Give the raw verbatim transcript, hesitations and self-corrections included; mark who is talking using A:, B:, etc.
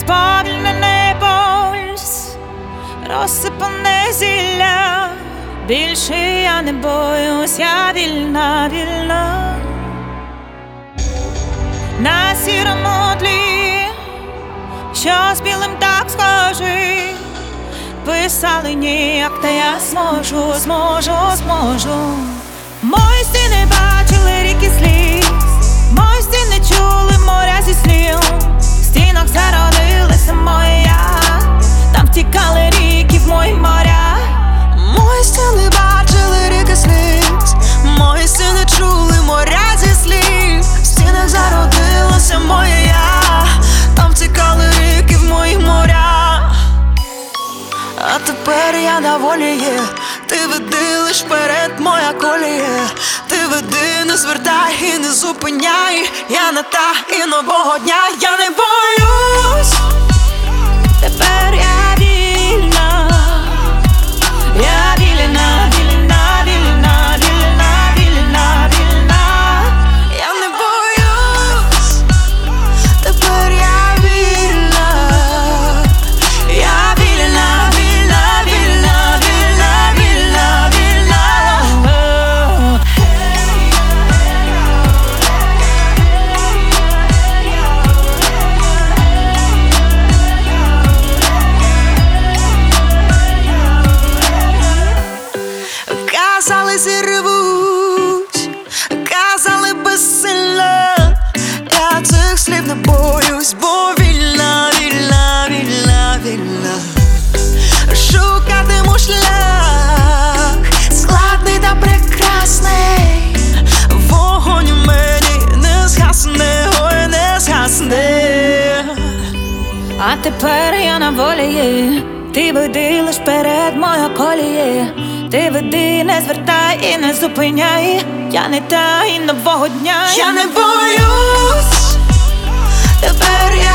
A: сповільнений пульс, розсипане зілля. Більше я не боюсь, я вільна, вільна. На сірому тлі, що з білим так схожий, писали ніяк, та я зможу, зможу, зможу. Мої стіни бачили ріки сліз, мої стіни чули моря зі слів. В стінах зародилася моя я, там втікали ріки в мої моря.
B: Мої стіни бачили ріки сліз, мої стіни чули моря зі слів. В стінах зародилася моя я, там втікали ріки в мої моря. А тепер я на волі є, ти веди лиш вперед, моя колія. Ти веди, не звертай і не зупиняй. Я не та і нового дня, я не боюсь.
A: Тепер я вільна, я вільна, вільна, вільна, вільна, вільна, вільна.
B: Я не боюсь, тепер я вільна. Я вільна, вільна, вільна, вільна, вільна, вільна. Казали, зірвуть, казали безсильно. Я цих слів не боюсь, бо вільна, вільна, вільна, вільна. Шукатиму шлях, складний та прекрасний. Вогонь у мені не згасне, ой, не згасне.
A: А тепер я на волі є, ти веди лиш перед моя коліє. Ти веди, не звертай і не зупиняй. Я не та і нового дня,
B: Я не боюсь, тепер я